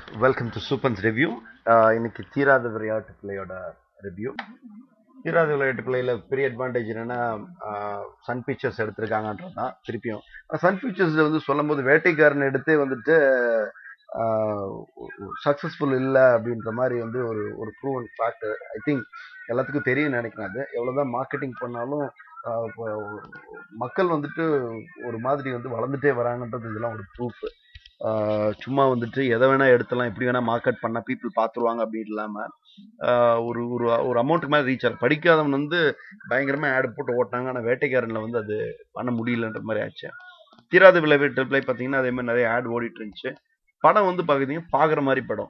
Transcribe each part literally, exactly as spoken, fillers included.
Welcome to Supan's review. Uh, இன்னைக்கு தீராத விளையாட்டு பிள்ளையோட ரிவ்யூ. தீராத விளையாட்டு பிள்ளையில பெரிய அட்வான்டேஜ் என்னன்னா சன் பிக்சர்ஸ் எடுத்திருக்காங்கன்றது தான் திருப்பியும் சன் பிக்சர்ஸ் வந்து சொல்லும் போது வேட்டைக்காரன் எடுத்தே வந்துட்டு சக்சஸ்ஃபுல் இல்லை அப்படின்ற மாதிரி வந்து ஒரு ஒரு ப்ரூவன் ஃபேக்ட் ஐ திங்க் எல்லாத்துக்கும் தெரியும் நினைக்கிறேன். அது எவ்வளவுதான் மார்க்கெட்டிங் பண்ணாலும் ஆஹ் இப்போ மக்கள் வந்துட்டு ஒரு மாதிரி வந்து வளர்ந்துட்டே வராங்கன்றது இதெல்லாம் ஒரு ப்ரூஃப். சும்மா வந்துட்டு எதை வேணா எடுத்தலாம் எப்படி வேணா மார்க்கெட் பண்ண பீப்புள் பார்த்துருவாங்க அப்படின்னு இல்லாம ஆஹ் ஒரு ஒரு ஒரு அமௌண்ட்டுக்கு மேலே ரீச் ஆகும். படிக்காதவன் வந்து பயங்கரமா ஆடு போட்டு ஓட்டாங்க, ஆனால் வேட்டைக்காரன்ல வந்து அது பண்ண முடியலன்ற மாதிரி ஆச்சு. தீராத விளையாட்டு பிள்ளை பார்த்தீங்கன்னா அதே மாதிரி நிறைய ஆட் ஓடிட்டு இருந்துச்சு. படம் வந்து பார்த்தீங்கன்னா பார்க்குற மாதிரி படம்,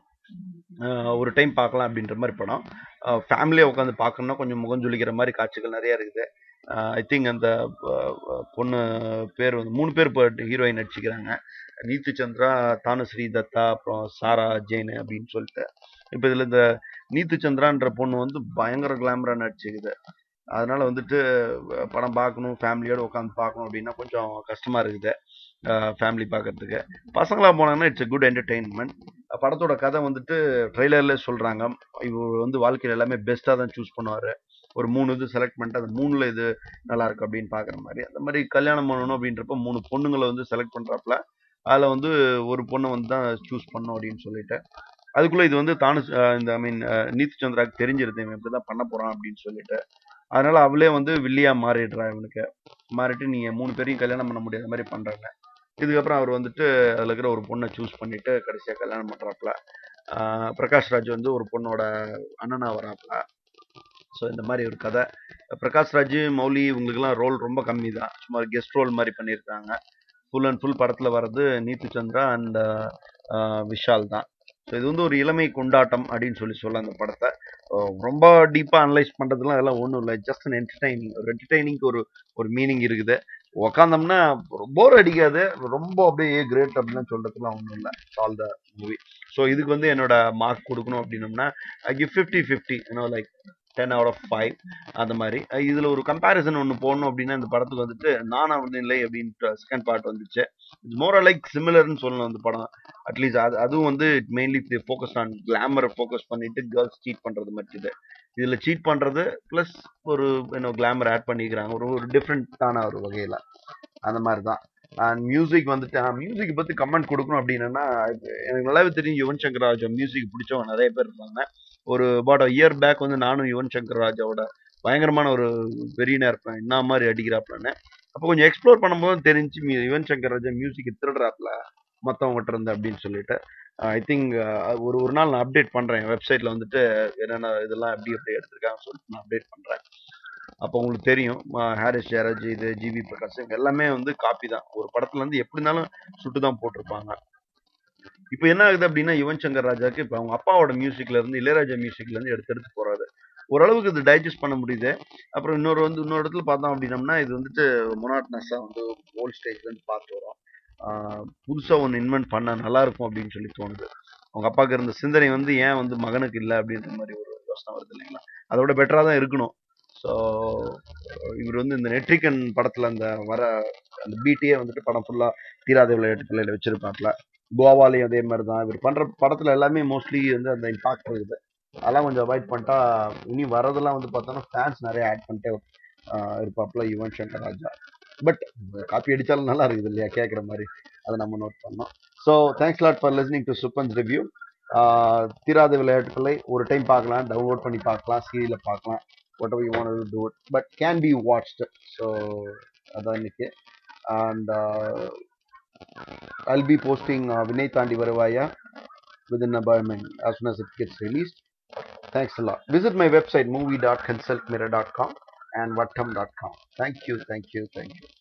ஆஹ் ஒரு டைம் பார்க்கலாம் அப்படின்ற மாதிரி படம். ஃபேமிலியாக உட்காந்து பார்க்கணும்னா கொஞ்சம் முகஞ்சொலிக்கிற மாதிரி காட்சிகள் நிறைய இருக்குது. ஐ திங்க் அந்த அஹ், பொண்ணு பேர் வந்து மூணு பேர் இப்போ ஹீரோயின் நடிச்சுக்கிறாங்க. நீத்து சந்திரா, தானுஸ்ரீ தத்தா, அப்புறம் சாரா ஜெயின் அப்படின்னு சொல்லிட்டு. இப்போ இதில் இந்த நீத்து சந்திரான்ற பொண்ணு வந்து பயங்கர கிளாமரா நடிச்சுக்குது. அதனால வந்துட்டு அஹ், படம் பார்க்கணும் ஃபேமிலியோட உட்காந்து பார்க்கணும் அப்படின்னா கொஞ்சம் கஷ்டமா இருக்குது ஃபேமிலி பார்க்கறதுக்கு. பசங்களா போனாங்கன்னா இட்ஸ் a குட் என்டர்டெயின்மெண்ட். படத்தோட கதை வந்துட்டு ட்ரெய்லர்ல சொல்றாங்க. இவர் வந்து வாழ்க்கையில எல்லாமே பெஸ்டா தான் சூஸ் பண்ணுவாரு. ஒரு மூணு இது செலக்ட் பண்ணிட்டு அந்த மூணுல இது நல்லா இருக்கு அப்படின்னு பாக்குற மாதிரி. அந்த மாதிரி கல்யாணம் பண்ணணும் அப்படின்றப்ப மூணு பொண்ணுங்களை வந்து செலக்ட் பண்றாப்புல. அதுல வந்து ஒரு பொண்ணை வந்து தான் சூஸ் பண்ணணும் அப்படின்னு சொல்லிட்டு அதுக்குள்ள இது வந்து தானு அஹ் இந்த ஐ மீன் நீத் சந்திராக்கு தெரிஞ்சிருது இவன் இப்படிதான் பண்ண போறான் அப்படின்னு சொல்லிட்டு. அதனால அவளே வந்து வில்லியா மாறிடுறா இவனுக்கு. மாறிட்டு நீங்க மூணு பேரையும் கல்யாணம் பண்ண முடியாத மாதிரி பண்றாங்க. இதுக்கப்புறம் அவர் வந்துட்டு அதுல இருக்கிற ஒரு பொண்ணை சூஸ் பண்ணிட்டு கடைசியா கல்யாணம் பண்றாப்புல. ஆஹ் பிரகாஷ் ராஜ் வந்து ஒரு பொண்ணோட அண்ணனா வராப்புல. ஸோ இந்த மாதிரி ஒரு கதை. பிரகாஷ் ராஜ், மௌலி இவங்களுக்குலாம் ரோல் ரொம்ப கம்மி தான், சும்மா கெஸ்ட் ரோல் மாதிரி பண்ணியிருக்காங்க. ஃபுல் அண்ட் ஃபுல் படத்துல வர்றது நீத்து சந்திரா அண்ட் விஷால் தான். ஸோ இது வந்து ஒரு இளமை கொண்டாட்டம் அப்படின்னு சொல்லி சொல்ல அந்த படத்தை. அஹ் ரொம்ப டீப்பா அனலைஸ் பண்றதுலாம் அதெல்லாம் ஒன்றும் இல்லை, ஜஸ்ட் அன் என்டர்டைனிங். ஒரு என்டர்டைனிங்க்கு ஒரு ஒரு மீனிங் இருக்குது. உக்காந்தோம்னா போர் அடிக்காது, ரொம்ப அப்படியே கிரேட் அப்படின்னு சொல்றதுலாம் ஒன்றும் இல்லை. All the movie. ஸோ இதுக்கு வந்து என்னோட மார்க் கொடுக்கணும் அப்படின்னம்னா I give fifty fifty, you know like ten out of five. அந்த மாதிரி அஹ் இதுல ஒரு கம்பேரிசன் ஒன்று போடணும் அப்படின்னா இந்த படத்துக்கு வந்துட்டு நானா வந்து இல்லை அப்படின்ற செகண்ட் பார்ட் வந்துச்சு. இட்ஸ் மோர் லைக் சிமிலர்னு சொல்லணும் அந்த படம். அட்லீஸ்ட் அது அதுவும் வந்து மெயின்லி ஃபோக்கஸ் ஆன் கிளாமரை ஃபோக்கஸ் பண்ணிட்டு கேர்ள்ஸ் சீட் பண்றது மாதிரி இது. இதுல சீட் பண்றது பிளஸ் ஒரு என்ன கிளாமர் ஆட் பண்ணிக்கிறாங்க ஒரு ஒரு டிஃப்ரெண்டான ஒரு வகையில. அந்த மாதிரி தான். அண்ட் மியூசிக் வந்துட்டு மியூசிக் பத்தி கமெண்ட் கொடுக்கணும் அப்படின்னா எனக்கு நல்லாவே தெரியும் யுவன் சங்கர் ராஜா மியூசிக் பிடிச்சவங்க நிறைய பேர் இருப்பாங்க. ஒரு அபவுட் இயர் பேக் வந்து நானும் யுவன் சங்கர் ராஜாவோட பயங்கரமான ஒரு வெறியனா இருப்பேன், என்ன மாதிரி அடிக்கிறாப்லன்னு. அப்போ கொஞ்சம் எக்ஸ்ப்ளோர் பண்ணும்போது தெரிஞ்சு யுவன் சங்கர் ராஜா மியூசிக் திருடுறாப்ல மற்றவங்ககிட்ட இருந்து அப்படின்னு சொல்லிட்டு. ஐ திங்க் ஒரு ஒரு நாள் நான் அப்டேட் பண்றேன் வெப்சைட்ல வந்துட்டு என்னென்ன இதெல்லாம் எப்படி எப்படி எடுத்திருக்காங்கன்னு சொல்லிட்டு நான் அப்டேட் பண்றேன். அப்போ உங்களுக்கு தெரியும் ஹாரிஸ் ஜெயராஜ், இது ஜிவி பிரகாஷ் இவங்க எல்லாமே வந்து காப்பி தான். ஒரு படத்துல இருந்து எப்படி இருந்தாலும் சுட்டு தான் போட்டிருப்பாங்க. இப்போ என்ன ஆகுது அப்படின்னா யுவன் சங்கர் ராஜாக்கு இப்போ அவங்க அப்பாவோட மியூசிக்ல இருந்து இளையராஜா மியூசிக்ல இருந்து எடுத்து எடுத்து போறாரு. ஓரளவுக்கு இது டைஜஸ்ட் பண்ண முடியுது. அப்புறம் இன்னொரு வந்து இன்னொரு இடத்துல பார்த்தோம் அப்படின்னம்னா இது வந்துட்டு மொனாட்னஸா வந்து ஓல்ட் ஸ்டேஜ்ல இருந்து பார்த்து வரும். ஆஹ் புதுசா ஒன்று இன்வென்ட் பண்ண நல்லா இருக்கும் அப்படின்னு சொல்லி தோணுது. அவங்க அப்பாவுக்கு இருந்த சிந்தனை வந்து ஏன் வந்து மகனுக்கு இல்லை அப்படின்ற மாதிரி ஒரு யோசனை வருது இல்லைங்களா. அதோட பெட்டரா தான் இருக்கணும். ஸோ இவர் வந்து இந்த நெட்ரிகன் படத்துல அந்த வர அந்த பீட்டையே வந்துட்டு படம் ஃபுல்லா தீராத விளையாட்டு பிள்ளையில வச்சிருப்பாப்ல. கோவாலையும் அதே மாதிரி தான் இவர் பண்ற படத்துல எல்லாமே மோஸ்ட்லி வந்து அந்த இம்பாக்ட் இருக்குது. அதெல்லாம் கொஞ்சம் அவாய்ட் பண்ணிட்டா இனி வரதெல்லாம் வந்து பார்த்தோன்னா ஃபேன்ஸ் நிறைய ஆட் பண்ணிட்டே ஆஹ் இருப்பாப்ல யுவன் சங்கர் ராஜா. பட் காப்பி அடிச்சாலும் நல்லா இருக்குது இல்லையா கேட்குற மாதிரி. அதை நம்ம நோட் பண்ணோம். So thanks lot for listening to Subbans review. தீராத விளையாட்டுகளை ஒரு டைம் பார்க்கலாம், டவுன்லோட் பண்ணி பார்க்கலாம், சீரியல பார்க்கலாம், whatever you want to do it, but can be watched. So அதான் இன்னைக்கு. And uh, I'll be posting uh, Vinay Tandi Varavaya within a I mean, as soon as it gets released. Thanks a lot. Visit my website movie dot consult mirror dot com and vattam dot com. Thank you, thank you, thank you.